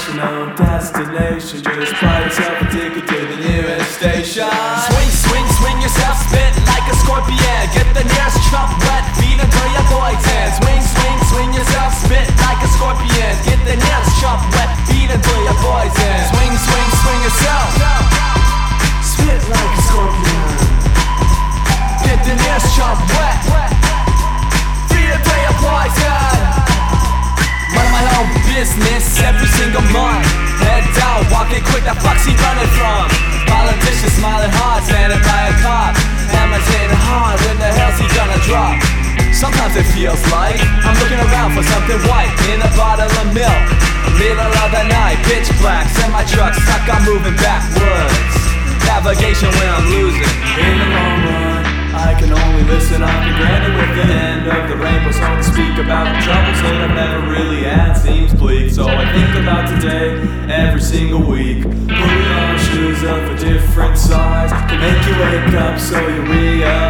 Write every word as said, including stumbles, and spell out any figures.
direction, no destination. Just buy yourself a ticket to the nearest station. Swing, swing, swing yourself, spit like a scorpion. Get the nearest chop wet, beat until your boys hand. Swing, swing, swing yourself, spit like a scorpion. Get the nearest chop wet, beat until your boys hand. Swing, swing, swing yourself, Spit like a scorpion. get the nearest chop wet, beat until your boys hand. Run my own business every single month. Head down, walking quick, the fuck's he running from? Politicians smiling hard, standing by a cop. Hammers hitting hard, when the hell's he gonna drop? Sometimes it feels like I'm looking around for something white in a bottle of milk. Middle of the night, pitch black, semi truck stuck, I'm moving backwards. Navigation when I'm losing. In the long run, I can only listen. I'm granted with the end of the rainbow, so to speak about the troubles that I've never really had seems bleak. So I think about today every single week. Putting on shoes of a different size to make you wake up so you realize